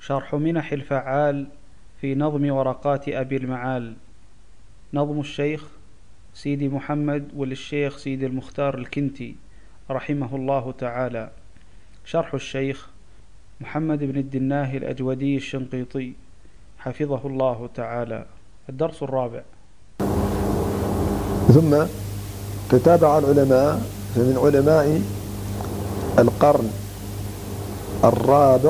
شرح منح الفعال في نظم ورقات أبي المعال. نظم الشيخ سيدي محمد وللشيخ سيدي المختار الكنتي رحمه الله تعالى. شرح الشيخ محمد بن الدناه الأجودي الشنقيطي حفظه الله تعالى. الدرس الرابع. ثم تتابع العلماء فمن علماء القرن الرابع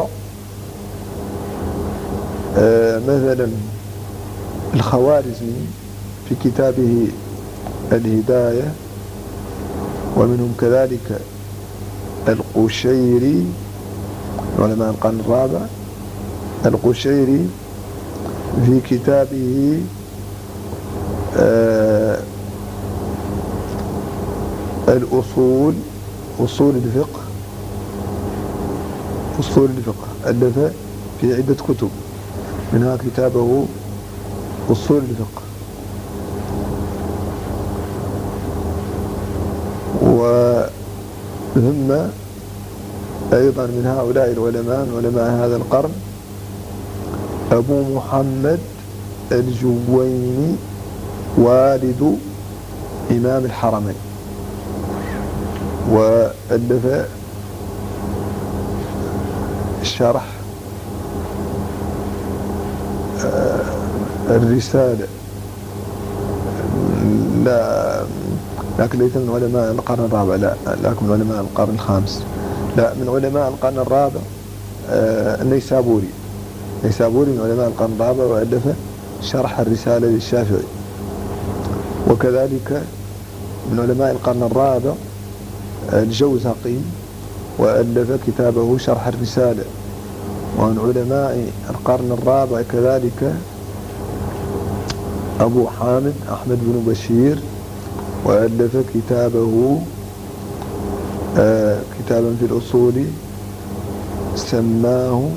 مثلا الخوارزمي في كتابه الهداية، ومنهم كذلك القشيري علماء القرن الرابع، القشيري في كتابه الأصول أصول الفقه ألف في عدة كتب، منها كتابه أصول الفقه. ثم أيضا من هؤلاء العلماء من علماء هذا القرن أبو محمد الجويني والد إمام الحرمين، وألف شرح الرسالة، لكن ليس من علماء القرن الرابع، لا، لكن من علماء القرن الخامس، لا، من علماء القرن الرابع النيسابوري من علماء القرن الرابع، وألف شرح الرسالة للشافعي. وكذلك من علماء القرن الرابع الجوزقي، وألف كتابه شرح الرسالة. ومن علماء القرن الرابع كذلك أبو حامد أحمد بن بشير، وألف كتابه كتابا في الأصول سماه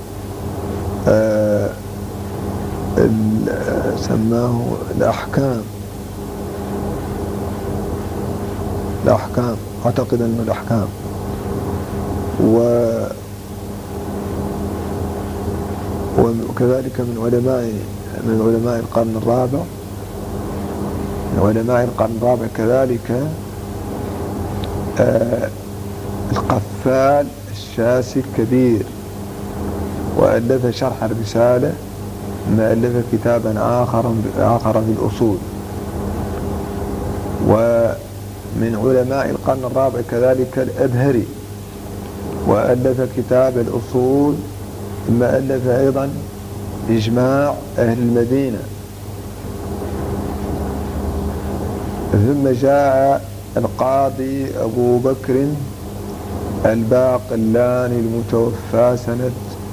الأحكام، أعتقد أنه الأحكام. وكذلك من علماء القرن الرابع كذلك القفال الشاسي الكبير، وألف شرح الرسالة، ما ألف كتابا آخر في الأصول. ومن علماء القرن الرابع كذلك الأبهري، وألف كتاب الأصول، ثم ألف أيضا إجماع أهل المدينة. ثم جاء القاضي أبو بكر الباقلاني المتوفى سنة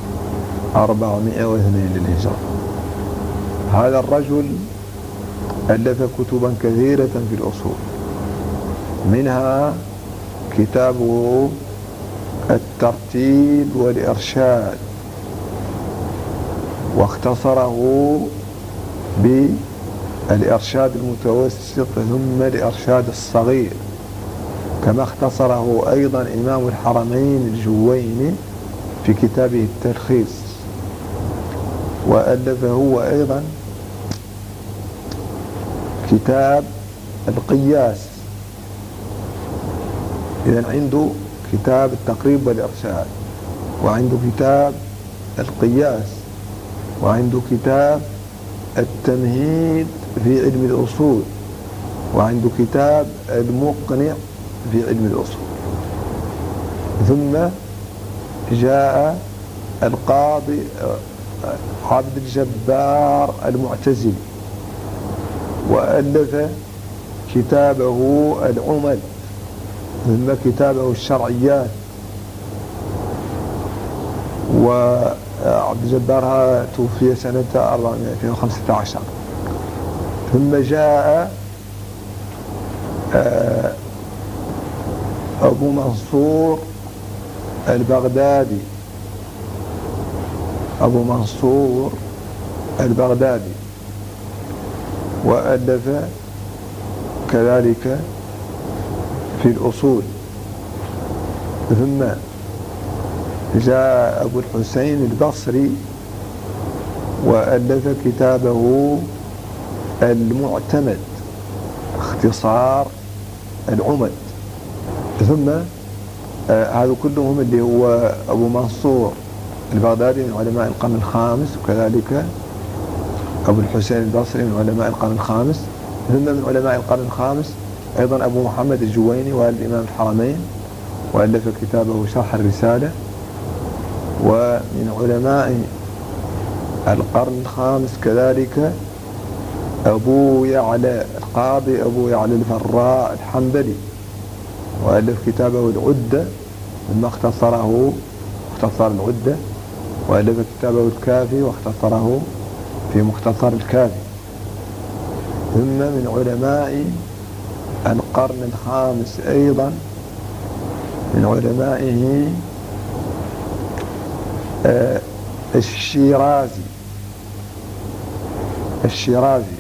402 للهجرة. هذا الرجل ألف كتبا كثيرة في الأصول، منها كتابه الترتيب والإرشاد، واختصره بالإرشاد المتوسط ثم الإرشاد الصغير، كما اختصره أيضا إمام الحرمين الجويني في كتابه التلخيص. وألف هو أيضا كتاب القياس، إذن عنده كتاب التقريب والإرشاد، وعنده كتاب القياس، وعنده كتاب التمهيد في علم الأصول، وعنده كتاب المقنع في علم الأصول. ثم جاء القاضي عبد الجبار المعتزلي، وألف كتابه العمل، ثم كتابه الشرعيات. وعبد الجبار توفي سنة 415. ثم جاء أبو منصور البغدادي، وألف كذلك في الأصول. ثم جاء أبو الحسين البصري وألف كتابه المعتمد اختصار العمد. ثم هذا كلهم اللي هو أبو منصور البغدادي من علماء القرن الخامس، وكذلك أبو الحسين البصري من علماء القرن الخامس. ثم من علماء القرن الخامس أيضا أبو محمد الجويني والد الإمام الحرمين وألف كتابه شرح الرسالة. ومن علماء القرن الخامس كذلك أبو يعلى القاضي أبو يعلى الفراء الحنبلي وألف كتابه العدة، ثم اختصر العدة، وألف كتابه الكافي واختصره في مختصر الكافي. ثم من علماء القرن الخامس أيضا من علمائه الشيرازي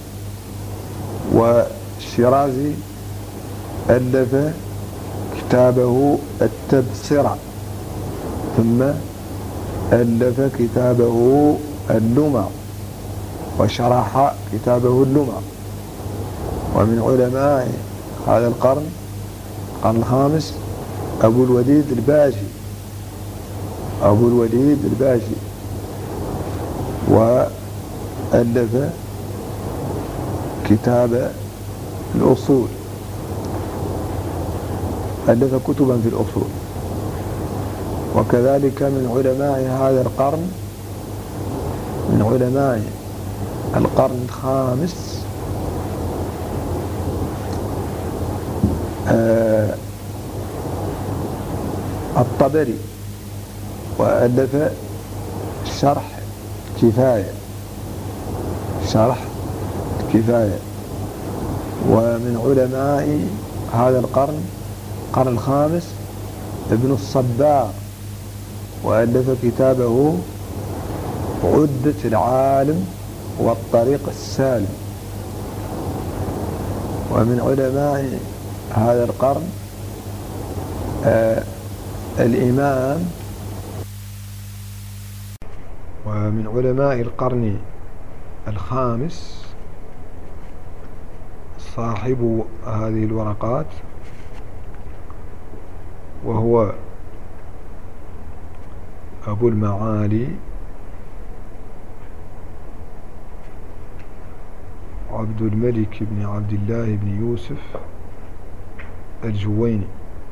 والشيرازي ألف كتابه التبصرة، ثم ألف كتابه اللمع وشرح كتابه اللمع. ومن علماء هذا القرن الخامس أبو الوليد الباجي وألف كتاب الأصول، ألف كتبا في الأصول. وكذلك من علماء هذا القرن من علماء القرن الخامس الطبري وألف شرح كفاية. ومن علماء هذا القرن الخامس ابن الصباغ وألف كتابه عدة العالم والطريق السالم. ومن علماء هذا القرن الإمام. ومن علماء القرن الخامس صاحب هذه الورقات وهو أبو المعالي عبد الملك بن عبد الله بن يوسف الجويني.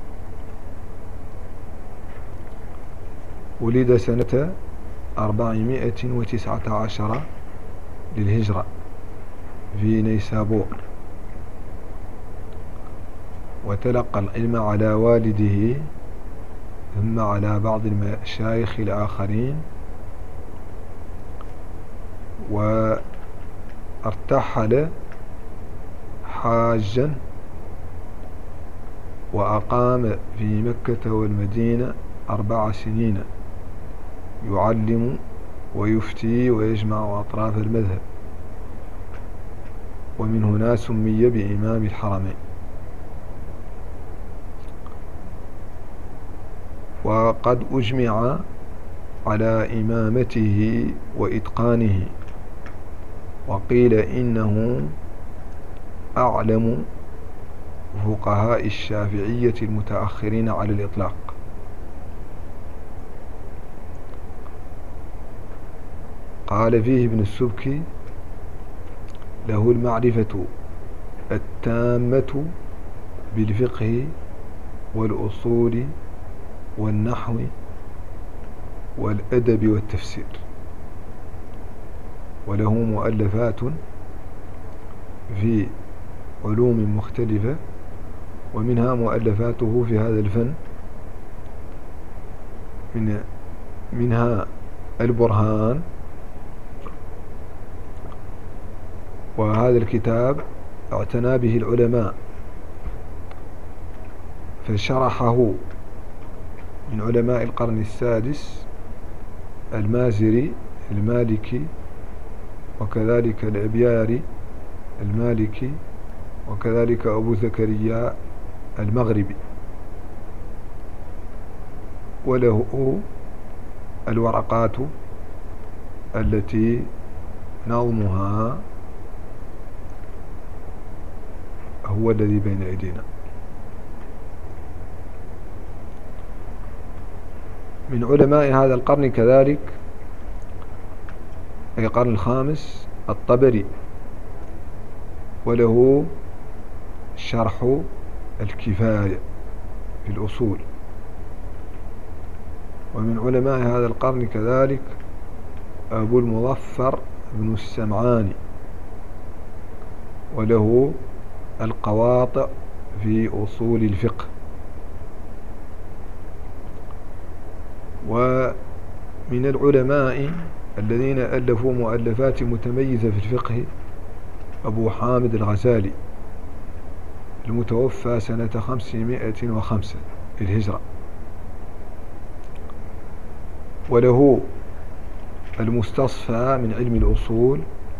ولد سنة 419 للهجرة في نيسابور، وتلقى العلم على والده ثم على بعض المشايخ الآخرين، وارتحل حاجا وأقام في مكة والمدينة 4 سنين يعلم ويفتي ويجمع أطراف المذهب، ومن هنا سمي بإمام الحرمين. وقد أجمع على إمامته وإتقانه، وقيل إنه أعلم فقهاء الشافعية المتأخرين على الإطلاق. قال فيه ابن السبكي: له المعرفة التامة بالفقه والأصول والنحو والأدب والتفسير، وله مؤلفات في علوم مختلفة، ومنها مؤلفاته في هذا الفن، منها البرهان. وهذا الكتاب اعتنى به العلماء فشرحه من علماء القرن السادس المازري المالكي، وكذلك الأبياري المالكي، وكذلك أبو زكريا المغربي. وله الورقات التي نظمها هو الذي بين أيدينا. من علماء هذا القرن كذلك، أي القرن الخامس، الطبري، وله شرح الكفاية في الأصول. ومن علماء هذا القرن كذلك أبو المظفر بن السمعاني، وله القواطع في أصول الفقه. ومن العلماء الذين ألفوا مؤلفات متميزة في الفقه أبو حامد الغزالي، المتوفى سنة 505 للهجرة، وله المستصفى من علم الأصول،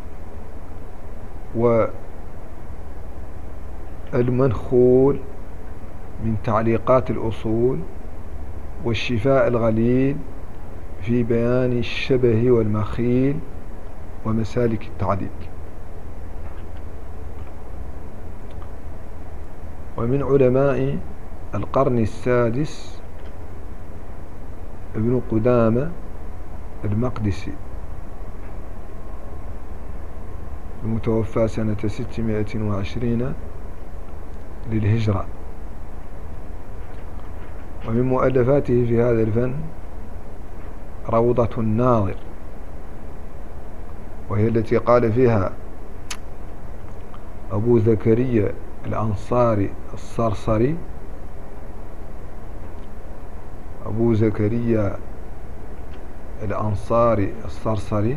والمنخول من تعليقات الأصول، والشفاء الغليل في بيان الشبه والمخيل ومسالك التعديل. ومن علماء القرن السادس ابن قدامة المقدسي، المتوفى سنة 620 للهجرة. ومن مؤلفاته في هذا الفن روضة الناظر، وهي التي قال فيها أبو زكريا الأنصاري الصرصري، أبو زكريا الأنصاري الصرصري: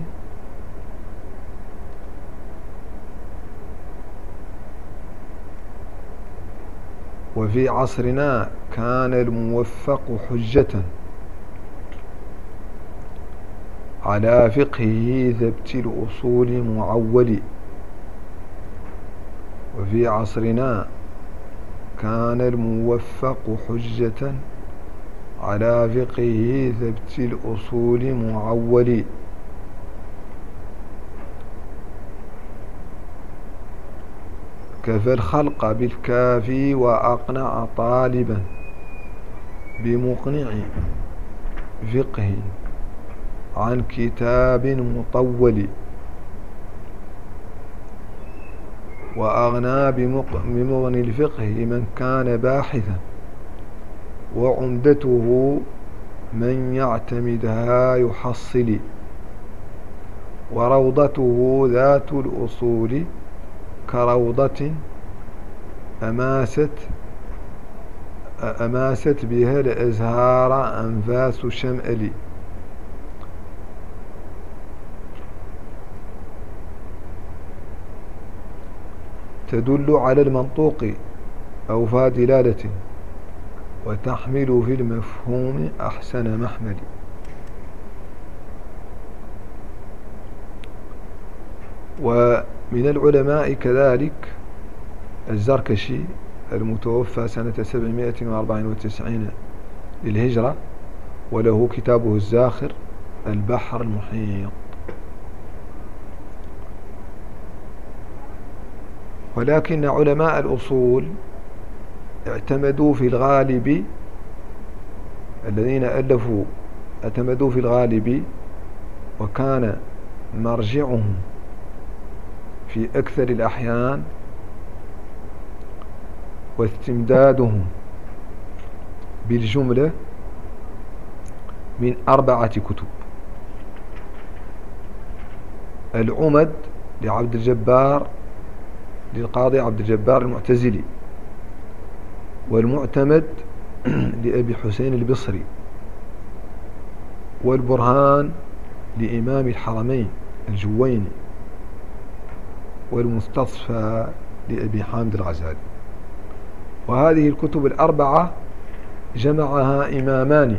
وفي عصرنا كان الموفق حجة على فقهه ذبت الأصول معول. وفي عصرنا كان الموفق حجة على فقهه ذبت الأصول معول. كفى الخلق بالكافي وأقنع طالبا بمقنع فقه عن كتاب مطول. وأغنى بمغني الفقه من كان باحثا، وعمدته من يعتمدها يحصل. وروضته ذات الأصول كروضة أماست بها الأزهار أنفاس شمأل. تدل على المنطوق أوفى دلالة، وتحمل في المفهوم أحسن محمل. ومن العلماء كذلك الزركشي، المتوفى سنة 794 للهجرة، وله كتابه الزاخر البحر المحيط. ولكن علماء الأصول اعتمدوا في الغالب، الذين ألفوا اعتمدوا في الغالب، وكان مرجعهم في أكثر الأحيان واستمدادهم بالجملة من 4 كتب: العمد لعبد الجبار للقاضي عبد الجبار المعتزلي، والمعتمد لأبي حسين البصري، والبرهان لإمام الحرمين الجويني، والمستصفى لأبي حامد الغزالي. وهذه الكتب ال4 جمعها إمامان،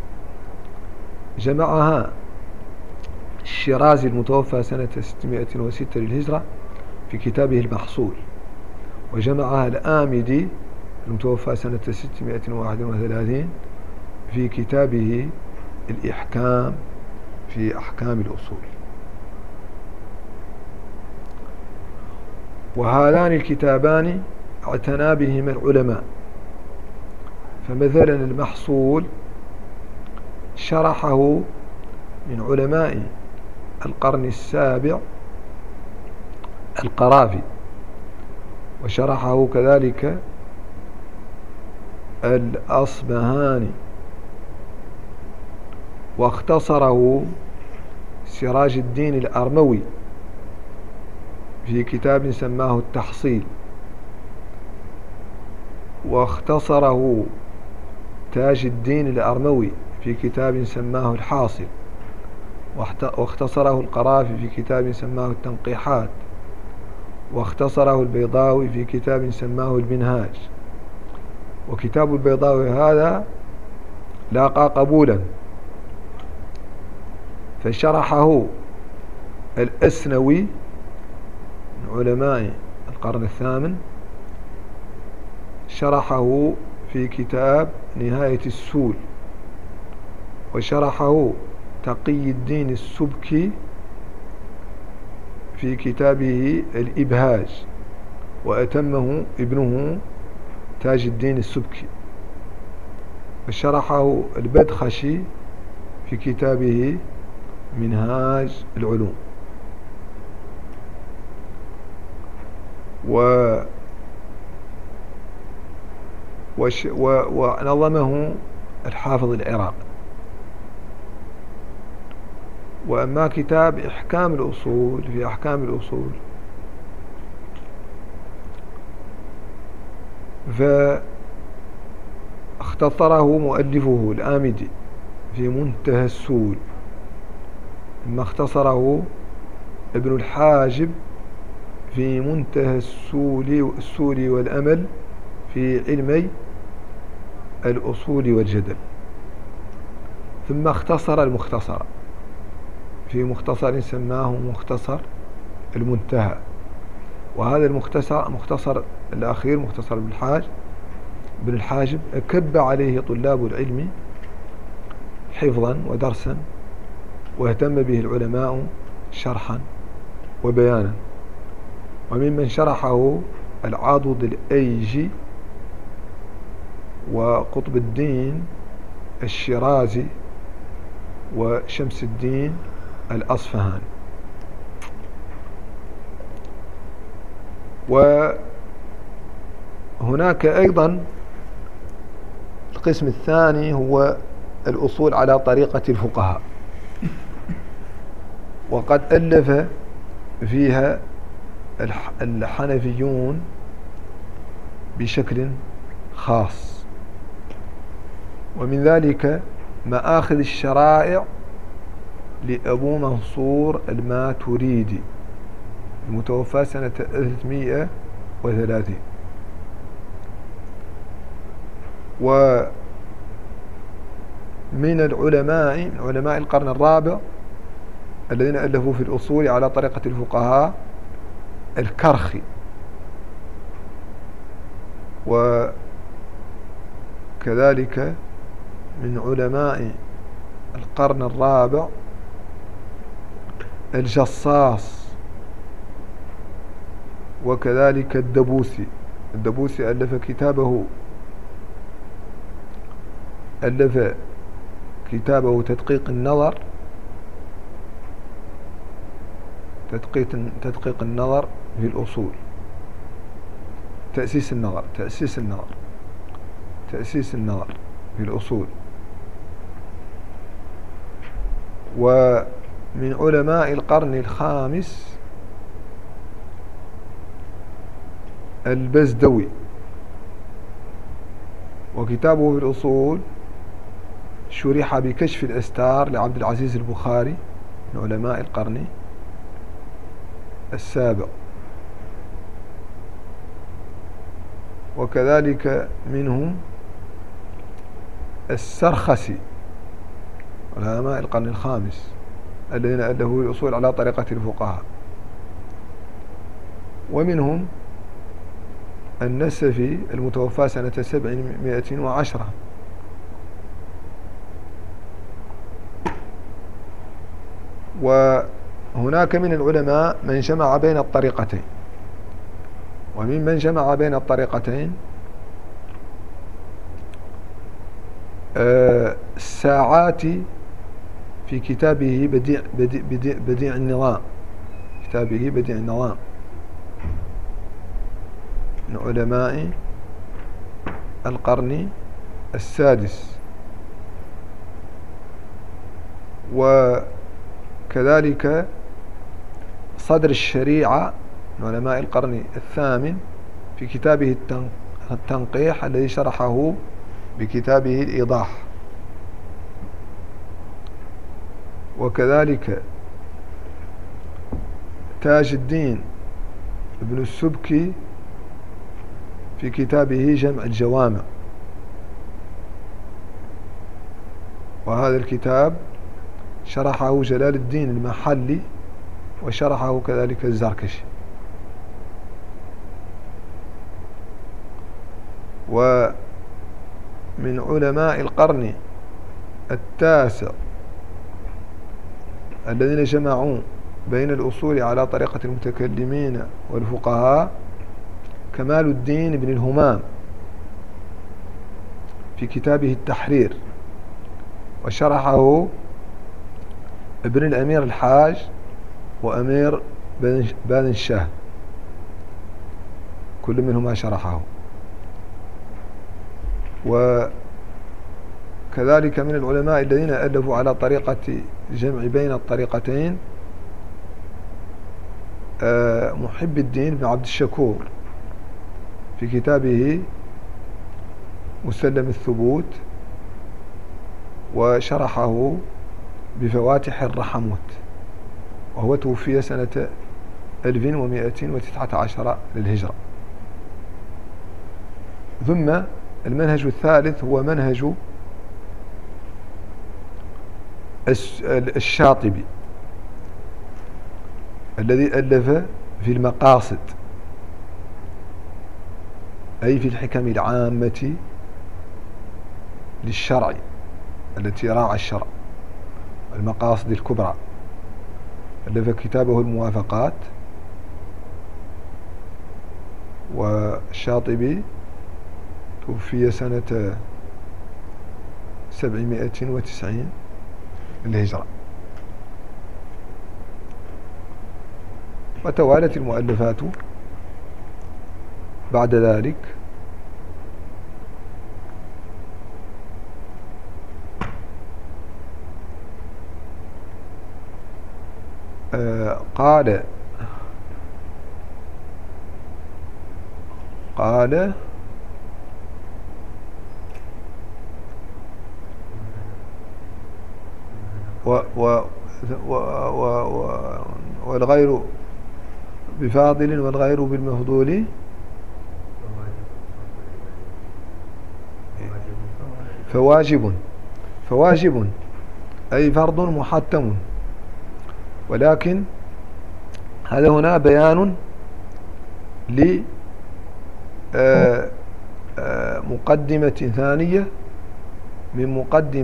جمعها الشيرازي المتوفى سنة 606 للهجرة في كتابه المحصول، وجمعها الآمدي المتوفى سنة 631 في كتابه الإحكام في أحكام الأصول. وهذان الكتابان اعتنى بهما العلماء، فمثلا المحصول شرحه من علماء القرن السابع القرافي، وشرحه كذلك الأصبهاني، واختصره سراج الدين الأرموي في كتاب سماه التحصيل، واختصره تاج الدين الأرموي في كتاب سماه الحاصل، واختصره القرافي في كتاب سماه التنقيحات، واختصره البيضاوي في كتاب سماه المنهاج. وكتاب البيضاوي هذا لاقى قبولا، فشرحه الأسنوي من علماء القرن الثامن، شرحه في كتاب نهاية السول، وشرحه تقي الدين السبكي في كتابه الإبهاج، وأتمه ابنه تاج الدين السبكي، وشرحه البدخشي في كتابه منهاج العلوم. ونظمه الحافظ العراقي. وأما كتاب إحكام الأصول في أحكام الأصول فاختصره مؤلفه الآمدي في منتهى السول، ثم اختصره ابن الحاجب في منتهى السول والأمل في علمي الأصول والجدل، ثم اختصر المختصر في مختصر سماه مختصر المنتهى. وهذا مختصر الأخير مختصر ابن الحاجب كب عليه طلاب العلم حفظا ودرسا، واهتم به العلماء شرحا وبيانا. وممن شرحه العاضد الأيجي وقطب الدين الشيرازي وشمس الدين الأصفهاني. وهناك أيضا القسم الثاني هو الأصول على طريقة الفقهاء، وقد ألف فيها الحنفيون بشكل خاص، ومن ذلك مآخذ الشرائع لأبو منصور الماتريدي المتوفى سنة 330. ومن العلماء من علماء القرن الرابع الذين ألفوا في الأصول على طريقة الفقهاء الكرخي، وكذلك من علماء القرن الرابع الجصاص، وكذلك الدبوسي ألف كتابه تدقيق النظر في الأصول، تأسيس النظر في الأصول. ومن علماء القرن الخامس البزدوي، وكتابه في الأصول شرح بكشف الأستار لعبد العزيز البخاري من علماء القرن السابع. وكذلك منهم السرخسي علماء القرن الخامس الذين ألفوا الأصول على طريقة الفقهاء. ومنهم النسفي المتوفى سنة 710، وهناك من العلماء من جمع بين الطريقتين، وممن جمع بين الطريقتين الساعاتي في كتابه بديع النظام، كتابه بديع النظام، من علماء القرن السادس. وكذلك صدر الشريعة من علماء القرن الثامن في كتابه التنقيح الذي شرحه بكتابه الإيضاح. وكذلك تاج الدين ابن السبكي في كتابه جمع الجوامع، وهذا الكتاب شرحه جلال الدين المحلي وشرحه كذلك الزركشي. ومن علماء القرن التاسع الذين جمعوا بين الأصول على طريقة المتكلمين والفقهاء كمال الدين بن الهمام في كتابه التحرير، وشرحه ابن الأمير الحاج وأمير باذن الشاه، كل منهما شرحه. وكذلك من العلماء الذين ألفوا على طريقة الجمع بين الطريقتين محب الدين بن عبد الشكور في كتابه مسلم الثبوت، وشرحه بفواتح الرحموت، وهو توفي سنة 1119 للهجرة. ثم المنهج الثالث هو منهج الشاطبي الذي ألف في المقاصد، أي في الحكم العامة للشرع التي راعى الشرع، المقاصد الكبرى. ألف كتابه الموافقات. والشاطبي توفي سنة 790 للهجرة. وتوالت المؤلفات بعد ذلك. قال والغير بفاضل والغير بالمفضول فواجب أي فرض محتم. ولكن هذا هنا بيان لمقدمة ثانية من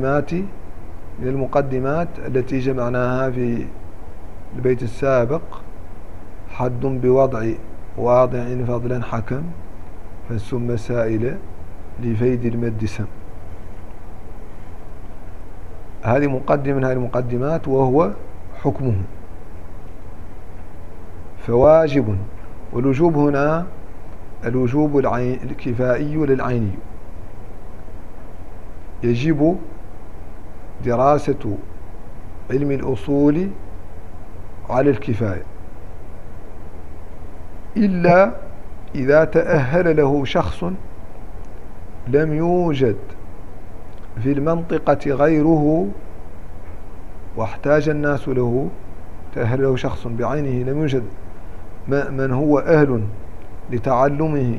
المقدمات التي جمعناها في البيت السابق: حد بوضع واضع فضلا حكم، فالسم سائل لفيد المد سم. هذه مقدمة من هذه المقدمات، وهو حكمه فواجب. والوجوب هنا الوجوب الكفائي للعيني، يجب دراسة علم الأصول على الكفاية، إلا إذا تأهل له شخص لم يوجد في المنطقة غيره واحتاج الناس له، تأهل له شخص بعينه لم يوجد من هو أهل لتعلمه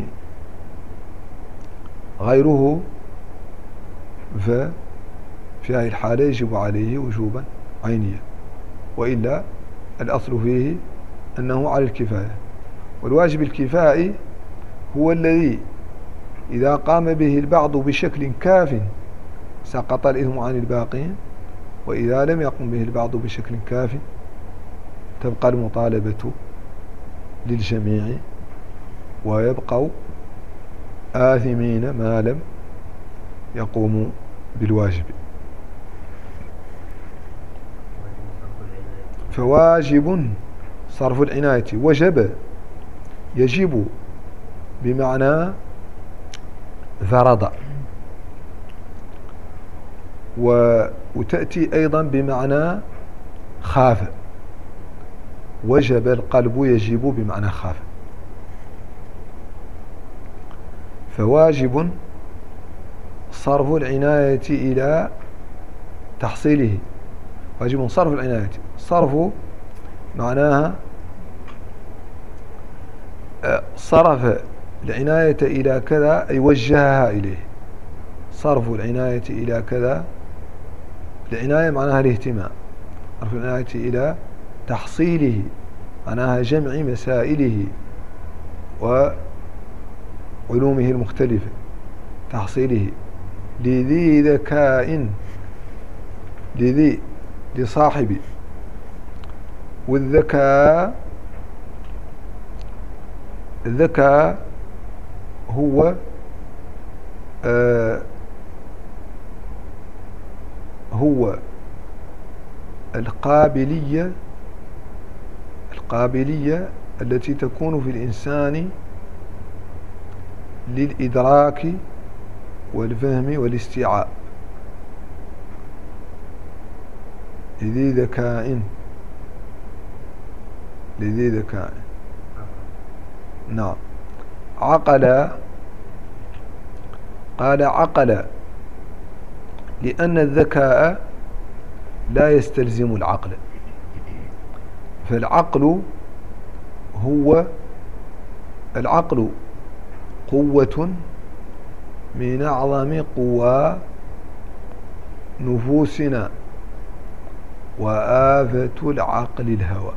غيره، ففي هذه الحالة يجب عليه وجوبا عينيا، وإلا الأصل فيه أنه على الكفاية. والواجب الكفائي هو الذي إذا قام به البعض بشكل كاف سقط الإثم عن الباقين، وإذا لم يقم به البعض بشكل كاف تبقى المطالبة للجميع ويبقوا آثمين ما لم يقوموا بالواجب. فواجب صرف العناية. وجب يجب بمعنى فرض، وتأتي أيضا بمعنى خاف. وجب القلب يجب بمعنى خاف. فواجب صرف العناية إلى تحصيله. واجب صرف العناية. صرف معناها صرف العناية إلى كذا، أي وجهها إليه. صرف العناية إلى كذا، العناية معناها الاهتمام. صرف العناية إلى تحصيله معناها جمع مسائله وعلومه المختلفة. تحصيله لذي ذكاء، لذي لصاحب. والذكاء، الذكاء هو هو القابلية التي تكون في الإنسان للإدراك والفهم والاستيعاب. لذي ذكاء، لذي ذكاء. نعم. عقل، قال عقل لأن الذكاء لا يستلزم العقل. فالعقل هو العقل قوة من أعظم قوى نفوسنا، وآفة العقل الهوى.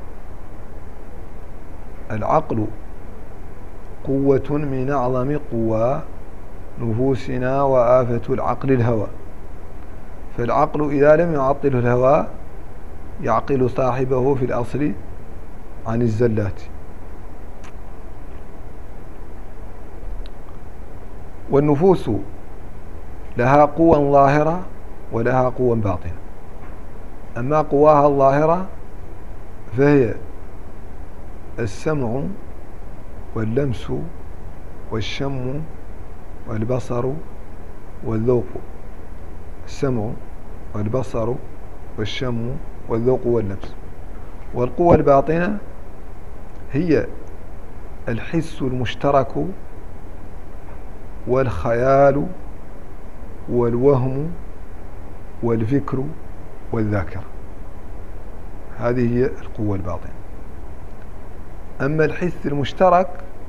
العقل قوة من أعظم قوى نفوسنا، وآفة العقل الهوى. فالعقل إذا لم يعطله الهوى يعقل صاحبه في الأصل عن الزلات. والنفوس لها قوى ظاهرة ولها قوى باطنة. أما قواها الظاهرة فهي السمع واللمس والشم والبصر والذوق. السمع والبصر والشم والذوق واللمس. والقوى الباطنة هي الحس المشترك والخيال والوهم والفكر والذاكرة. هذه هي القوة الباطنة. أما الحس المشترك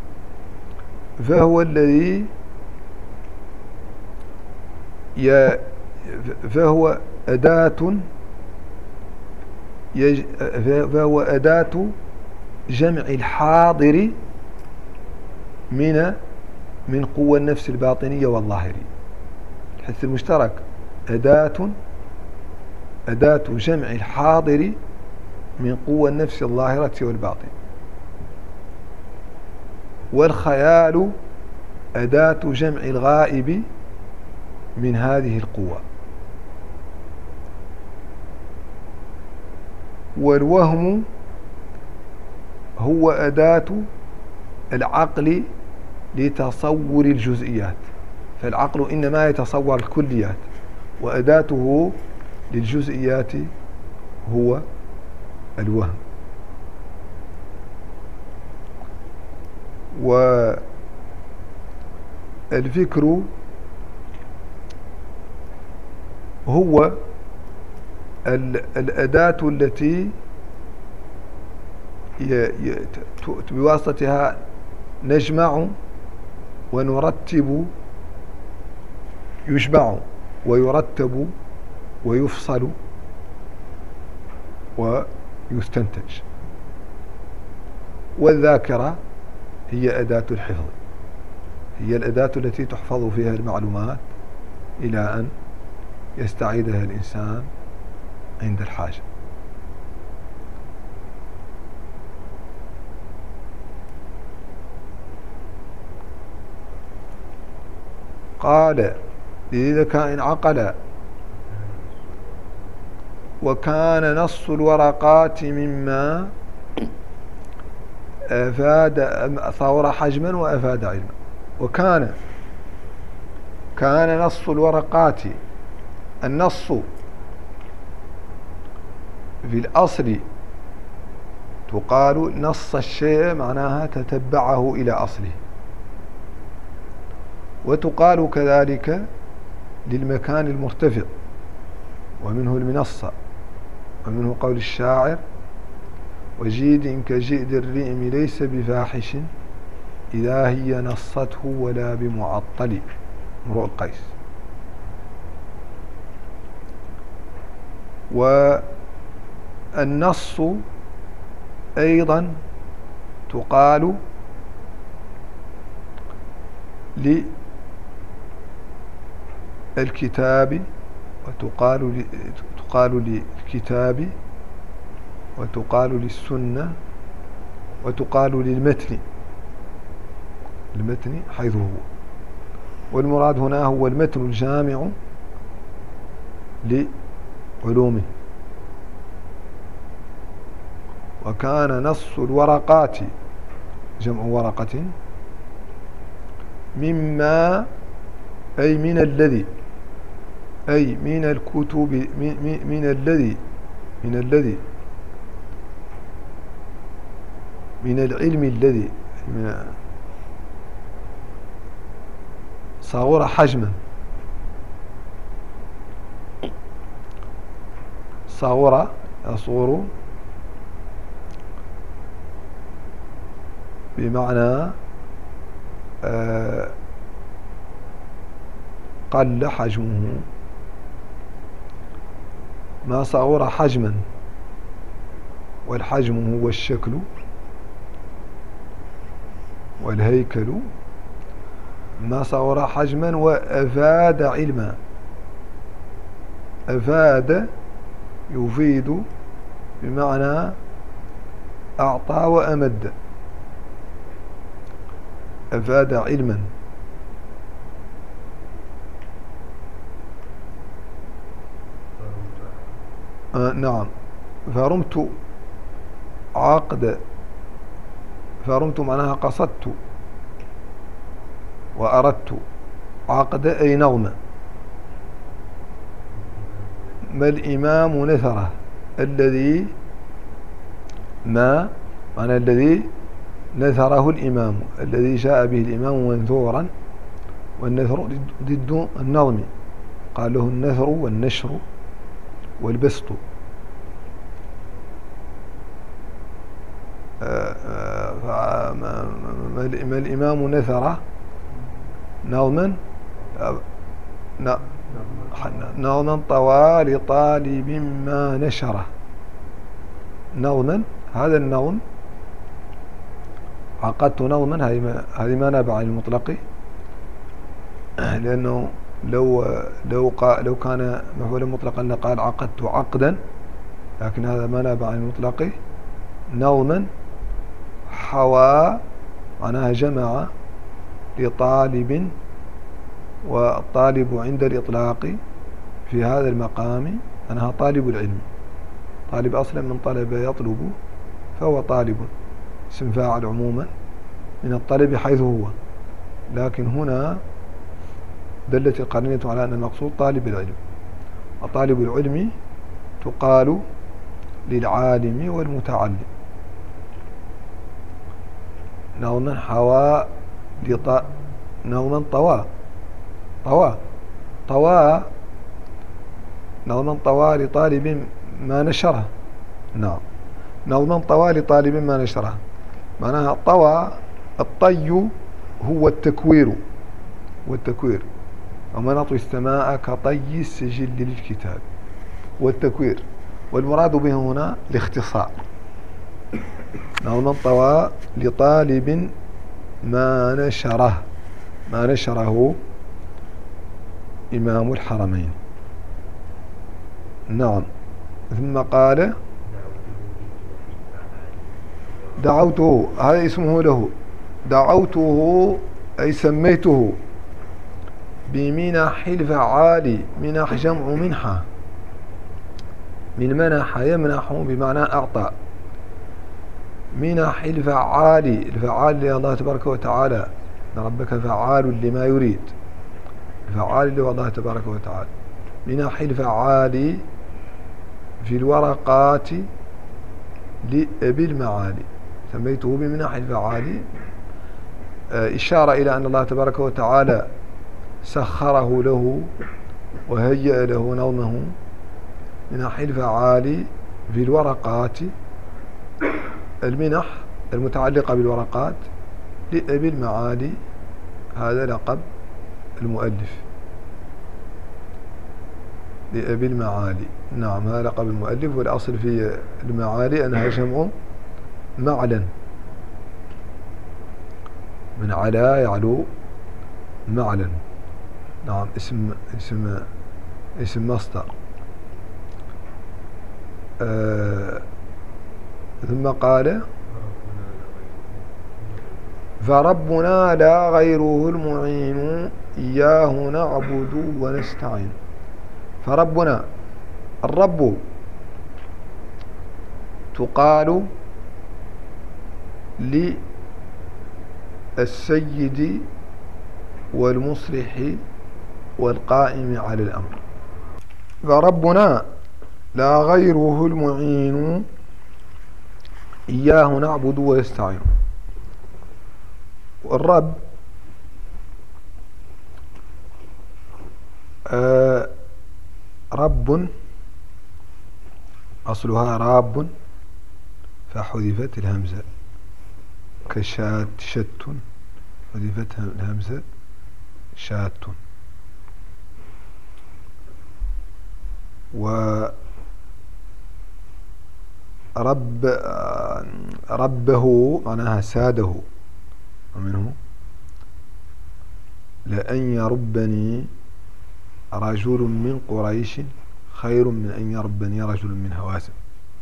فهو الذي فهو أداة جمع الحاضر من قوى النفس الباطنية والظاهرية. الحس المشترك أداة جمع الحاضر من قوى النفس الظاهرة والباطنة. والخيال أداة جمع الغائب من هذه القوى. والوهم هو أداة العقل لتصور الجزئيات. فالعقل إنما يتصور الكليات، وأداته للجزئيات هو الوهم. والفكر هو الأداة التي بواسطتها نجمع ونرتب، يجمع ويرتب ويفصل ويستنتج. والذاكرة هي أداة الحفظ، هي الأداة التي تحفظ فيها المعلومات إلى أن يستعيدها الإنسان عند الحاجة. قال لذا كائن عقل. وكان نص الورقات مما أفاد صور حجما وأفاد علما. كان نص الورقات. النص في الأصل تقال نص الشيء معناها تتبعه إلى أصله، وتقال كذلك للمكان المرتفع، ومنه المنصة، ومنه قول الشاعر: وجيد كجئد الرئم ليس بفاحش إذا هي نصته ولا بمعطل. امرؤ القيس. والنص أيضا تقال للكتاب، وتقال للكتاب، وتقال للسنة، وتقال للمتن. المتن حيث هو، والمراد هنا هو المتن الجامع لعلومه. وكان نص الورقات جمع ورقة مما أي من الذي، أي من الكتب، من العلم الذي صغر حجما، يصغر بمعنى قل حجمه. ما صغر حجما، والحجم هو الشكل والهيكل. ما صغر حجما وأفاد علما. أفاد يفيد بمعنى أعطى وأمد. أفاد علما. نعم. فرمت معناها قصدت وأردت. عقد أي نظم. ما الإمام نثره الذي، ما معنى الذي نثره الإمام، الذي جاء به الإمام منثورا، والنثر ضد النظم، قال له النثر والنشر والبسط. ما الإمام نثره نظما، نظما طوى لطالب ما نشره. نظما، هذا النظم عقدت نظما، هذه ما نابع عن المطلق، لأنه لو كان مفعولا مطلقا لقال عقدت عقدا، لكن هذا ما نابع عن المطلق. نظما حوى معناها جمع لطالب، والطالب عند الإطلاق في هذا المقام أنها طالب العلم. طالب أصلا من طلب يطلب، فهو طالب، اسم فاعل عموما من الطلب حيث هو. لكن هنا دلت القرينة على أن المقصود طالب العلم. وطالب العلم تقال للعالم والمتعلم. نظما حوى نظما طوى نظما طوى لطالب ما نشره. نعم. نظما طوى لطالب ما نشره معناها طوى. الطي هو التكوير، وما نطوي السماء كطي السجل للكتاب، والتكوير. والمراد به هنا الاختصار. نظما طوى لطالب ما نشره إمام الحرمين. نعم. ثم قال دعوته، هذا اسمه له. دعوته أي سميته بمنح الفعال. منح جمع منحة، من منح يمنح بمعنى أعطى. منح الفعال، الفعال لله تبارك وتعالى، إن ربك فعال لما يريد، الفعال لله تبارك وتعالى. منح الفعال في الورقات لأبي المعالي، سميته بمنح الفعال إشارة إلى أن الله تبارك وتعالى سخره له وهيأ له نظمه. منح الفعال في الورقات، المنح المتعلقة بالورقات لأبي المعالي، هذا لقب المؤلف، لأبي المعالي. نعم، هذا لقب المؤلف، والأصل في المعالي أنها جمع معلن، من علا يعلو معلن. نعم، اسم مصدر. ثم قال فربنا لا غيره المعين إياه نعبد ونستعين. فربنا، الرب تقال للسيد والمصلح والقائم على الأمر. فربنا لا غيره المعين إياه نعبد ونستعين. والرب رب أصلها راب فحذفت الهمزة، كشات شت، حذفت الهمزة شات. ربه معناها ساده، ومنه لأن يربني رجل من قريش خير من أن يربني رجل من هوازن.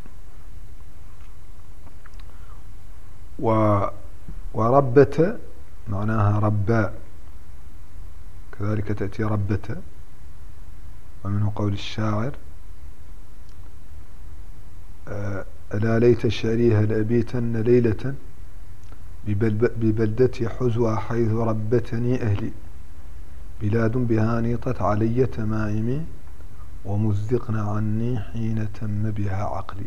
وربة معناها رباء، كذلك تأتي ربة. ومنه قول الشاعر ألا ليت شعري هل أبيتن ليلة ببلدتي حزوى حيث ربتني أهلي، بلاد بها نيطت علي تمائمي ومزقن عني حين تم بها عقلي.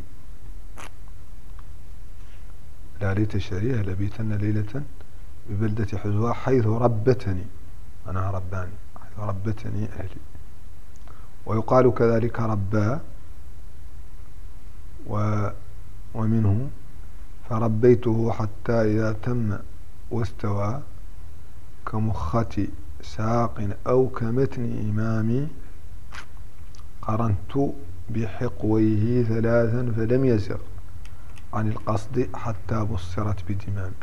لا ليت شعري هل أبيتن ليلة ببلدتي حزوى حيث ربتني، أنا رباني، حيث ربتني أهلي. ويقال كذلك ربا. ومنه فربيته حتى إذا تم واستوى كمخة ساق أو كمتن إمامي، قرنت بحقويه ثلاثا فلم يزغ عن القصد حتى بصرت بدمامي.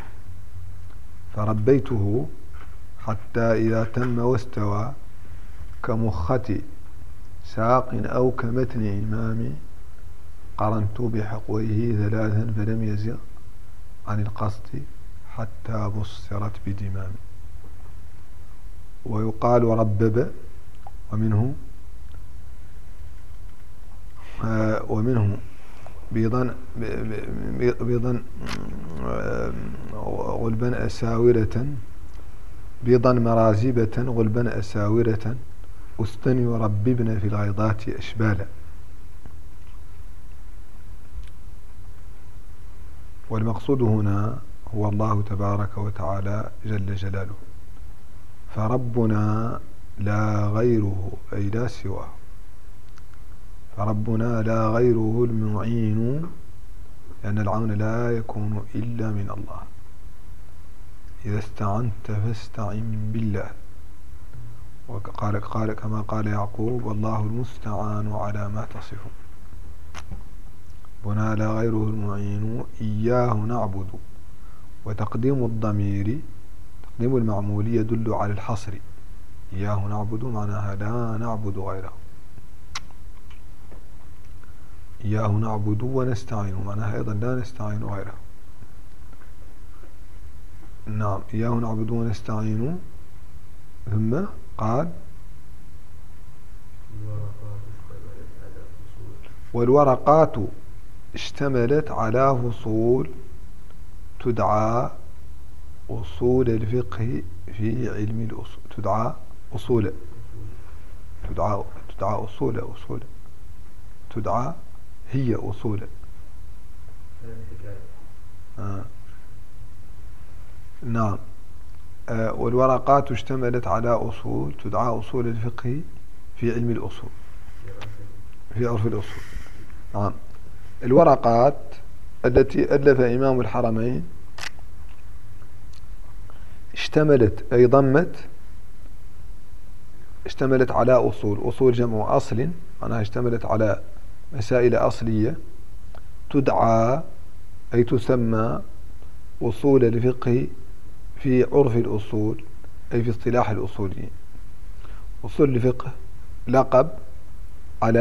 فربيته حتى إذا تم واستوى كمخة ساق أو كمتن إمامي، قرنت بحقويه ثلاثا فلم يزغ عن القصد حتى بصرت بدمامي. ويقال ربب. ومنه بيضا غلبا أساورة، بيضا مرازبة غلبا أساورة، أستن يرببن في الغيضات أشبالا. والمقصود هنا هو الله تبارك وتعالى جل جلاله. فربنا لا غيره أي لا سواه. فربنا لا غيره المعين، لأن العون لا يكون إلا من الله. إذا استعنت فاستعن بالله. وقال كما قال يعقوب والله المستعان على ما تصفون. ربنا لا غيره المعين إياه نعبد. وتقديم الضمير تقديم المعمول يدل على الحصر. إياه نعبد معناها لا نعبد غيره. إياه نعبد ونستعين معناها أيضا لا نستعين غيره. نعم، إياه نعبد ونستعين. ثم قال والورقات اشتملت على فصول تدعى أصول الفقه في علم الأصول. تدعى أصول تدعى هي أصول. نعم. والورقات اشتملت على أصول تدعى أصول الفقه في علم الأصول في عرف الأصول. نعم. الورقات التي ألف إمام الحرمين اشتملت أي ضمت اشتملت على أصول جمع أصل، معناها اشتملت على مسائل أصلية تدعى أي تسمى أصول الفقه في عرف الأصول أي في اصطلاح الأصوليين. أصول الفقه لقب على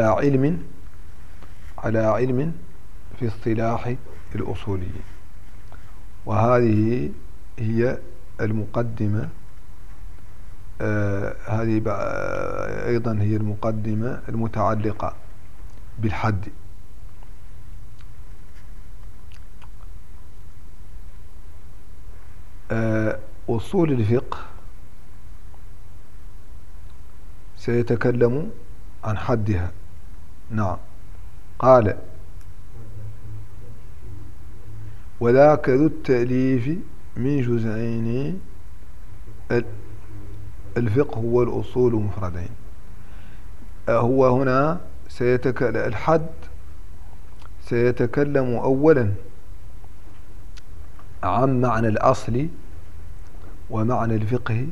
علم في اصطلاح الأصوليين. وهذه هي المقدمة. هذه أيضا هي المقدمة المتعلقة بالحد. أصول الفقه سيتكلم عن حدها. نعم. قال: وذاك ذو التأليف من جزئين الفقه والأصول مفردين. هو هنا الحد سيتكلم أولا عن معنى الأصل ومعنى الفقه.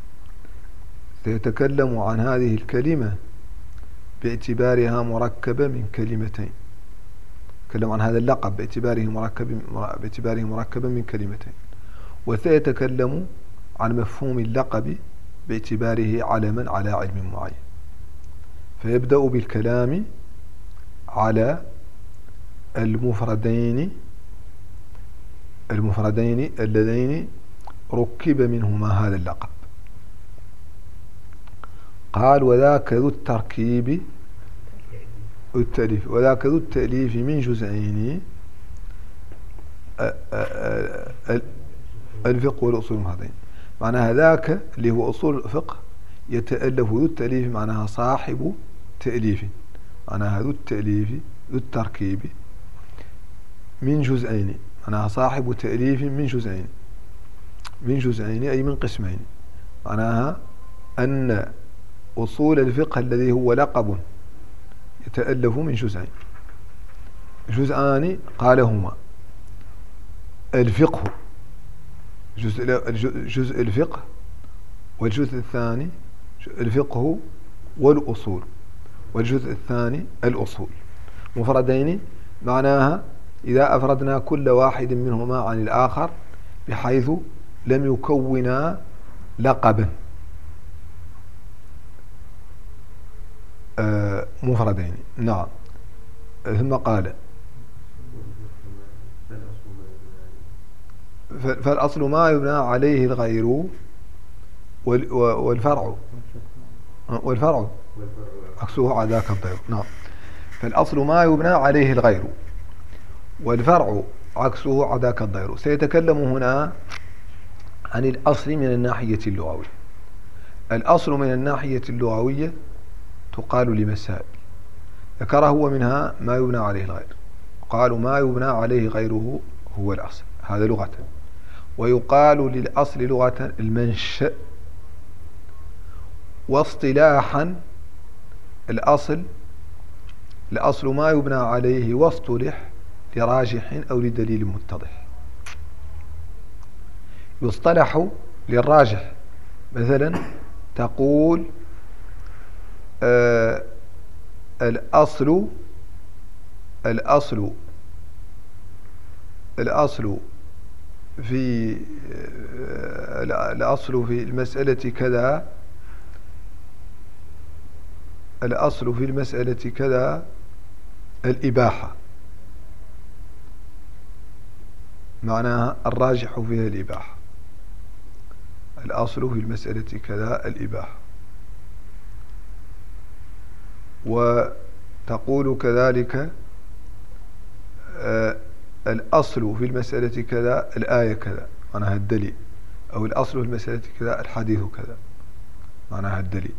سيتكلم عن هذه الكلمة باعتبارها مركبة من كلمتين. تكلم عن هذا اللقب باعتباره مركبا من كلمتين. وسيتكلم عن مفهوم اللقب باعتباره علما على علم معين. فيبدأ بالكلام على المفردين اللذين ركب منهما هذا اللقب. قال: وذاك ذو التركيب التأليف. وذاك ذو التأليف من جزئين الفقه والأصول مفردين. معناها ذاك اللي هو أصول الفقه يتألف ذو التأليف، معناها صاحب تأليف. معناها ذو التأليف ذو التركيب من جزئين، معناها صاحب تأليف من جزئين أي من قسمين. معناها أن أصول الفقه الذي هو لقب يتألف من جزئين. جزءان قال هما الفقه، جزء الفقه، والجزء الثاني الفقه والأصول، والجزء الثاني الأصول مفردين. معناها إذا أفردنا كل واحد منهما عن الآخر بحيث لم يكونا لقبا مفردين. نعم. ثم قال: فالأصل ما يبنى عليه الغير والفرع عكسه عذاك الضير. نعم. فالأصل ما يبنى عليه الغير والفرع عكسه عذاك الضير. سيتكلم هنا عن الأصل من الناحية اللغوية. الأصل من الناحية اللغوية تقال لمسائل ذكره، ومنها ما يبنى عليه الغير. قالوا ما يبنى عليه غيره هو الأصل، هذا لغة. ويقال للأصل لغة المنشأ. واصطلاحا الأصل ما يبنى عليه واصطلح لراجح أو لدليل متضح. يصطلح للراجح، مثلا تقول الأصل في المسألة كذا، الأصل في المسألة كذا الإباحة، معناها الراجح فيها الإباحة. الأصل في المسألة كذا الإباحة. وتقول كذلك الأصل في المسألة كذا، الآية كذا معناها الدليل، أو الأصل في المسألة كذا، الحديث كذا معناها الدليل.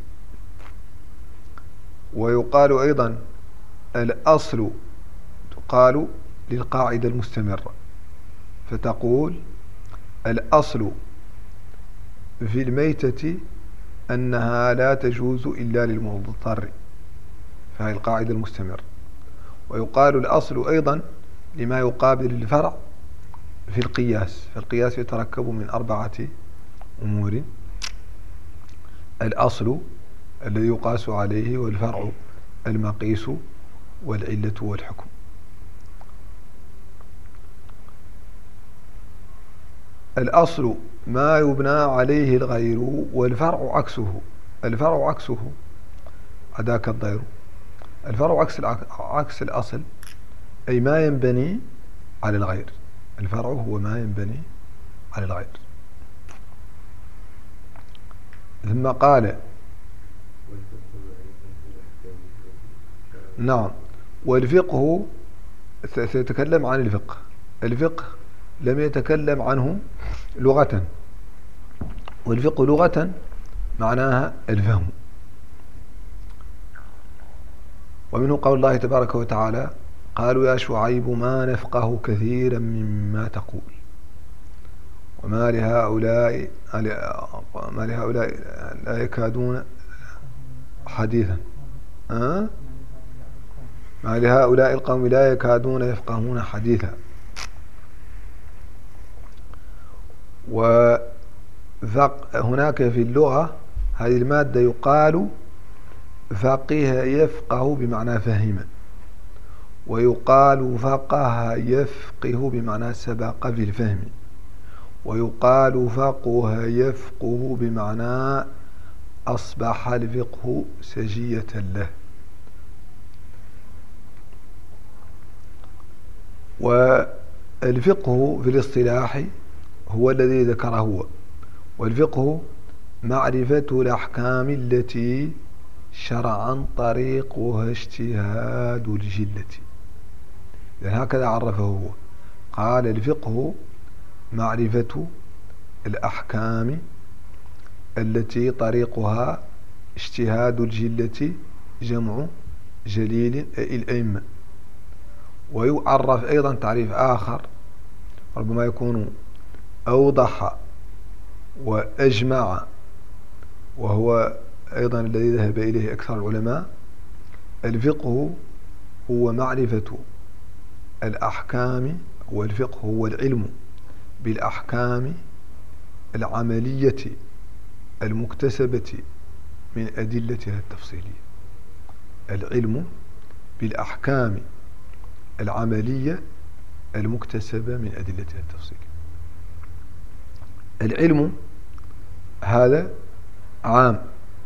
ويقال أيضا الأصل تقال للقاعدة المستمرة، فتقول الأصل في الميتة أنها لا تجوز إلا للمضطر، فهي القاعدة المستمرة. ويقال الأصل أيضا لما يقابل الفرع في القياس، فالقياس يتركب من 4 أمور: الأصل الذي يقاس عليه، والفرع المقيس، والعلة والحكم. الأصل ما يبنى عليه الغير، والفرع عكسه. الفرع عكسه عداك الضير. الفرع عكس الأصل، أي ما ينبني على الغير. الفرع هو ما ينبني على الغير. ثم قال نعم، والفقه سيتكلم عن الفقه. الفقه لم يتكلم عنه لغة، والفقه لغة معناها الفهم. ومنه قول الله تبارك وتعالى: قالوا يا شعيب ما نفقه كثيرا مما تقول وما لهؤلاء لا يكادون حديثا ما لهؤلاء القوم لا يكادون يفقهون حديثا. وهناك في اللغة هذه المادة يقال فقه يفقه بمعنى فهم، ويقال فقه يفقه بمعنى سبق في الفهم، ويقال فقه يفقه بمعنى أصبح الفقه سجية له. والفقه في الاصطلاح هو الذي ذكره هو، والفقه معرفة الأحكام التي شرعا طريقها اجتهاد الجلة. هكذا عرفه هو، قال الفقه معرفة الأحكام التي طريقها اجتهاد الجلة، جمع جليل الأئمة. ويعرف أيضا تعريف آخر ربما يكون أوضح وأجمع، وهو أيضا الذي ذهب إليه أكثر العلماء: الفقه هو معرفة الأحكام، والفقه هو العلم بالأحكام العملية المكتسبة من أدلتها التفصيلية. العلم بالأحكام العملية المكتسبة من أدلتها التفصيلية. العلم هذا عام،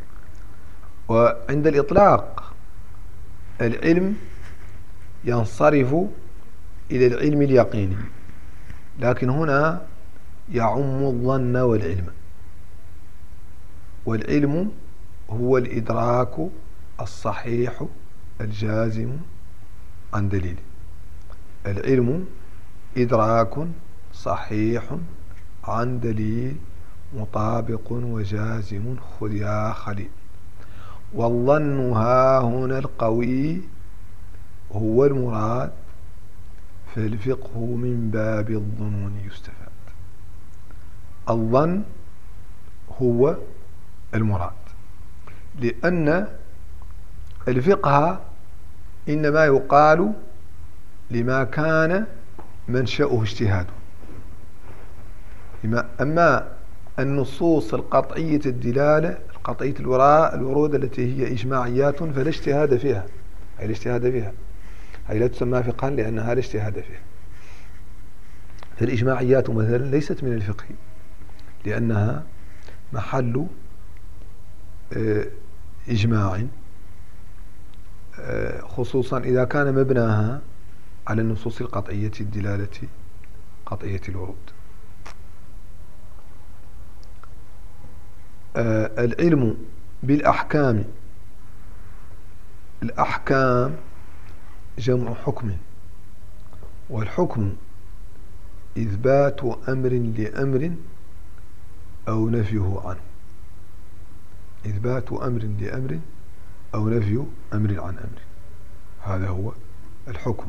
وعند الإطلاق العلم ينصرف إلى العلم اليقيني، لكن هنا يعم الظن والعلم. والعلم هو الإدراك الصحيح الجازم عن دليل. العلم إدراك صحيح عن دليل مطابق وجازم، خذ يا خليل. والظن ها هنا القوي هو المراد، فالفقه من باب الظنون يستفاد. الظن هو المراد، لأن الفقه إنما يقال لما كان منشأه اجتهاده. أما النصوص القطعية الدلالة القطعية الورود التي هي إجماعيات فلا اجتهاد فيها، أي لا اجتهاد فيها، أي لا تسمى فقها لأنها لا اجتهاد فيها. فالإجماعيات مثلا ليست من الفقه، لأنها محل إجماع، خصوصا إذا كان مبناها على النصوص القطعية الدلالة قطعية الورود. العلم بالأحكام الأحكام جمع حكم، والحكم إثبات أمر لأمر أو نفيه عنه، إثبات أمر لأمر أو نفي أمر عن أمر، هذا هو الحكم.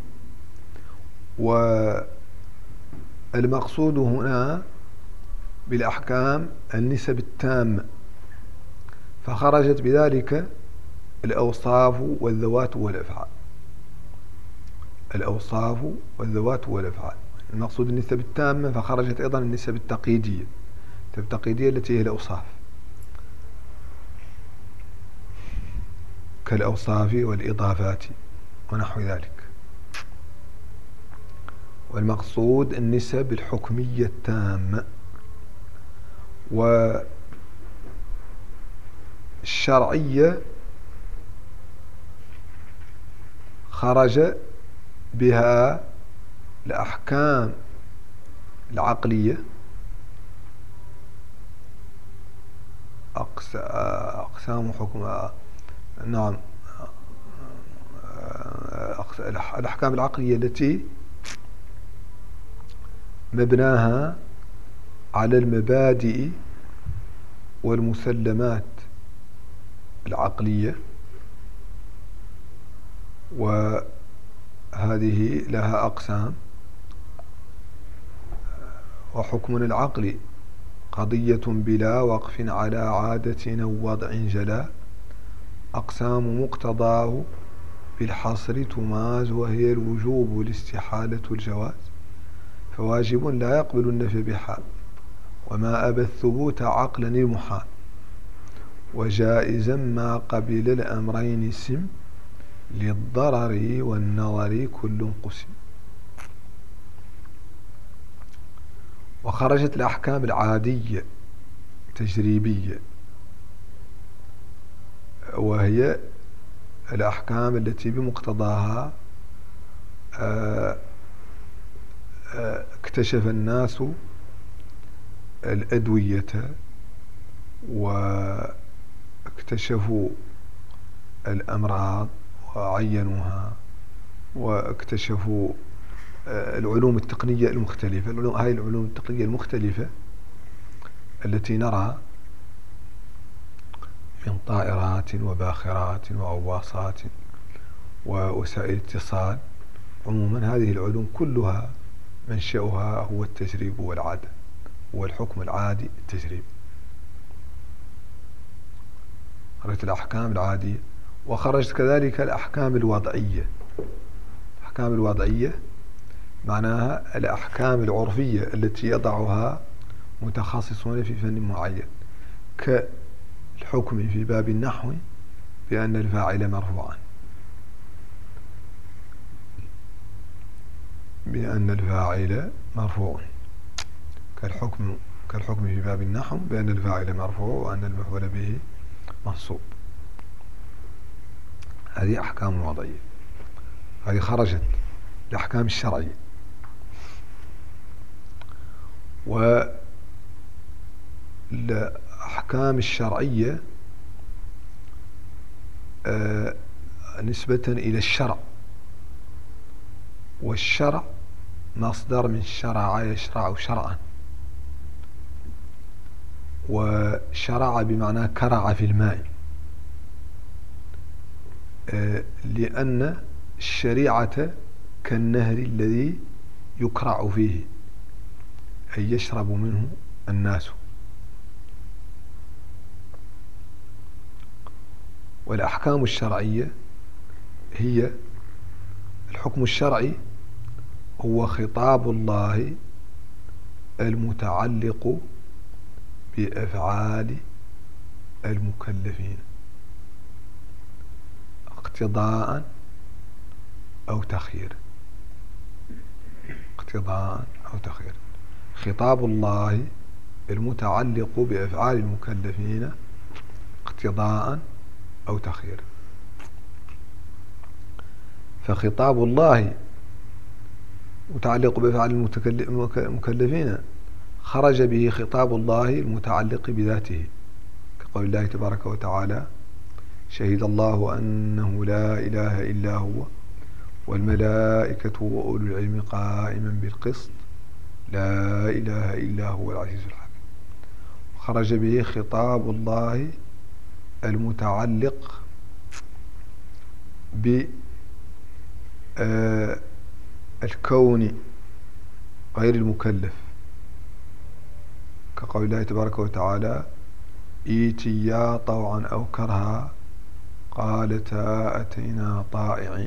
والمقصود هنا بالأحكام النسب التامة، فخرجت بذلك الأوصاف والذوات والأفعال، الأوصاف والذوات والأفعال. المقصود النسب التامة، فخرجت أيضا النسب التقييدية، النسب التقييدية التي هي الأوصاف، كالأوصاف والإضافات ونحو ذلك. والمقصود النسب الحكمية التامة. والشرعية خرج بها الأحكام العقلية، أقسام حكم، نعم، الأحكام العقلية التي مبناها على المبادئ والمسلمات العقلية، وهذه لها أقسام. وحكمنا العقلي قضية بلا وقف على عادة أو وضع جلا، أقسام مقتضاه بالحصر تماز، وهي الوجوب والاستحالة الجواز، فواجب لا يقبل النفي بحال، وما أبى الثبوت عقلا المحال، وجائزا ما قبل الأمرين سم، للضرر والنظر كل قسم. وخرجت الأحكام العادية التجريبية، وهي الأحكام التي بمقتضاها اكتشف الناس الأدوية، واكتشفوا الأمراض وعينوها، واكتشفوا العلوم التقنية المختلفة. هذه العلوم التقنية المختلفة التي نرى من طائرات وباخرات وغواصات ووسائل اتصال، عموما هذه العلوم كلها منشأها هو التجريب والعادة، هو الحكم العادي التجريبي. خرجت الأحكام العادية، وخرجت كذلك الأحكام الوضعية. الأحكام الوضعية معناها الأحكام العرفية التي يضعها متخصصون في فن معين، كالحكم في باب النحو بأن الفاعل مرفوعا، بأن الفاعل مرفوع، كالحكم في باب النحو بأن الفاعل مرفوع وأن المفعول به منصوب. هذه أحكام وضعية، هذه خرجت الأحكام الشرعية. والأحكام الشرعية نسبة إلى الشرع، والشرع مصدر من شرع يشرع شرعا، وشرع بمعنى كرع في الماء، لأن الشريعة كالنهر الذي يكرع فيه، أي يشرب منه الناس. والأحكام الشرعية هي الحكم الشرعي، هو خطاب الله المتعلق بأفعال المكلفين اقتضاء أو تخيير، اقتضاء أو تخيير. خطاب الله المتعلق بأفعال المكلفين اقتضاء أو تخيير. فخطاب الله متعلق بأفعال المكلفين خرج به خطاب الله المتعلق بذاته، كقول الله تبارك وتعالى: شهد الله أنه لا إله إلا هو والملائكة وأولو العلم قائما بالقسط لا إله إلا هو العزيز الحكيم. خرج به خطاب الله المتعلق بالكون غير المكلف، كقول الله تبارك وتعالى إيتيا طوعا أو كرها قالتا أتينا طائعين.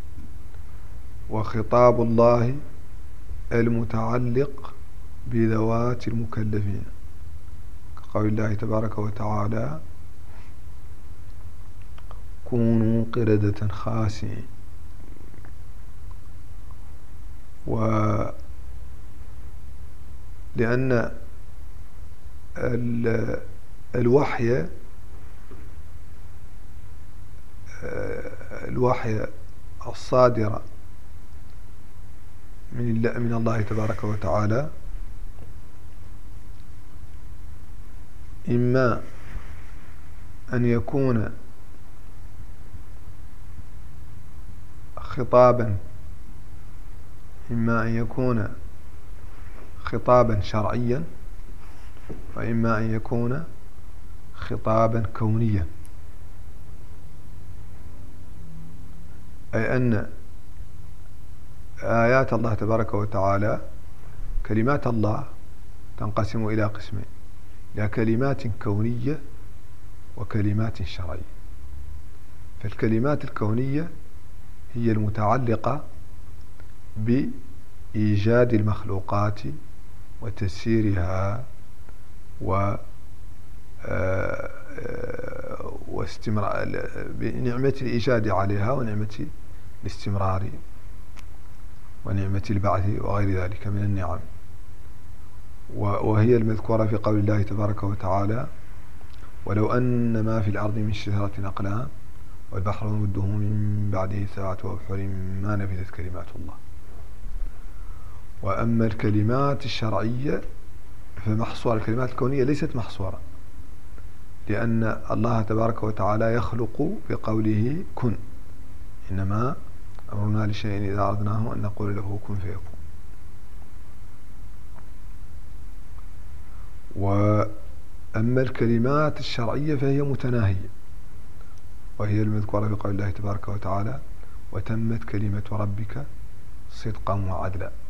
وخطاب الله المتعلق بذوات المكلفين، كقول الله تبارك وتعالى كونوا قردة خاسئين. ولأن الوحي الصادر من الله تبارك وتعالى إما أن يكون خطابا شرعيا، وإما أن يكون خطابا كونيا، أي أن آيات الله تبارك وتعالى كلمات الله تنقسم إلى قسمين، إلى كلمات كونية وكلمات شرعية. فالكلمات الكونية هي المتعلقة بإيجاد المخلوقات وتسييرها واستمرار بنعمة الإيجاد عليها ونعمة الاستمرار ونعمة البعث وغير ذلك من النعم. وهي المذكورة في قول الله تبارك وتعالى ولو أن ما في الأرض من شجرة أقلام والبحر يمده من بعده 7 أبحر ما نفذت كلمات الله. وأما الكلمات الشرعية فمحصورة، الكلمات الكونية ليست محصورة، لأن الله تبارك وتعالى يخلق بقوله كن، إنما أمرنا لشيء إذا أردناه أن نقول له كن فيكون. وأما الكلمات الشرعية فهي متناهية، وهي المذكورة في قول الله تبارك وتعالى وتمت كلمة ربك صدقا وعدلا.